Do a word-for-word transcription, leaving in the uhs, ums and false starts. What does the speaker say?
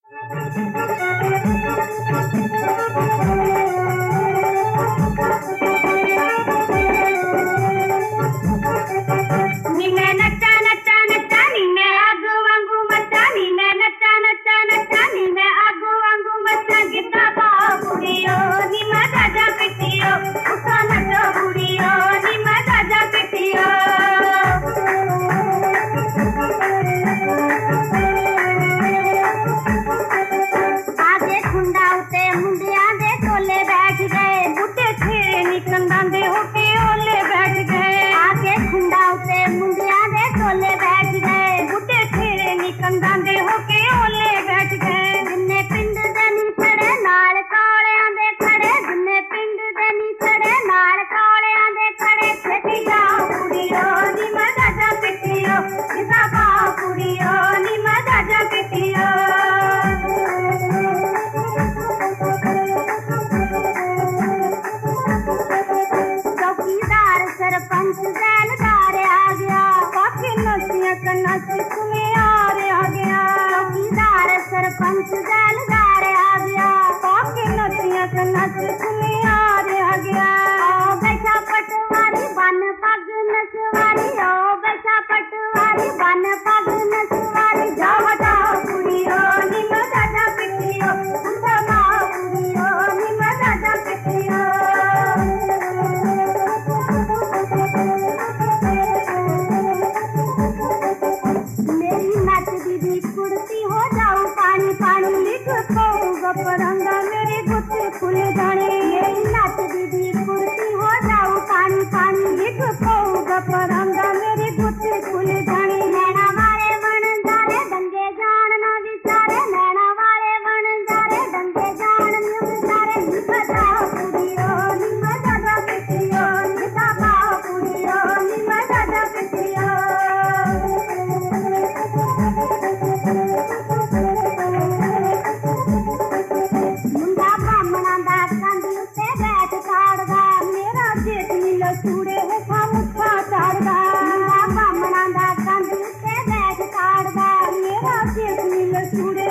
सरपंच जैलदार आ गया, काफी नदियां का नच सुनियार आ गया। ओ बैठा पटवारी बन पग नसवारी, ओ बैठा पटवारी बन पग नसवारी। जाओ जाओ कुड़ियो निम दादा पिटियो, उठा कुड़ियो निम दादा पिटियो। मेरी नच दीदी कुड़ती हो जाओ पानी पानी, लिख पाऊंगा परंगा मेरे गुत्ते खुल जाने। मेरी नच दीदी कुड़ती हो जाओ पानी पानी, लिख पाऊंगा परंगा मेरे गुत्ते खुल जाने। नैना वाले बन जारे दंगे जान ना विचारे, नैना वाले बन जारे दंगे जान ना विचारे। लिख जाओ कुड़ियो निम दादा पिटियो, लिख जाओ कुड़ियो निम दादा पिटियो। मुंडा बामणा दा कंध उत्ते बैठ छाड़दा, मेरा जेठ नीलो चूड़े हेठा मुठा चाड़दा। मुंडा बामणा दा कंध उत्ते बैठ छाड़दा, मेरा जेठ नीलो चूड़े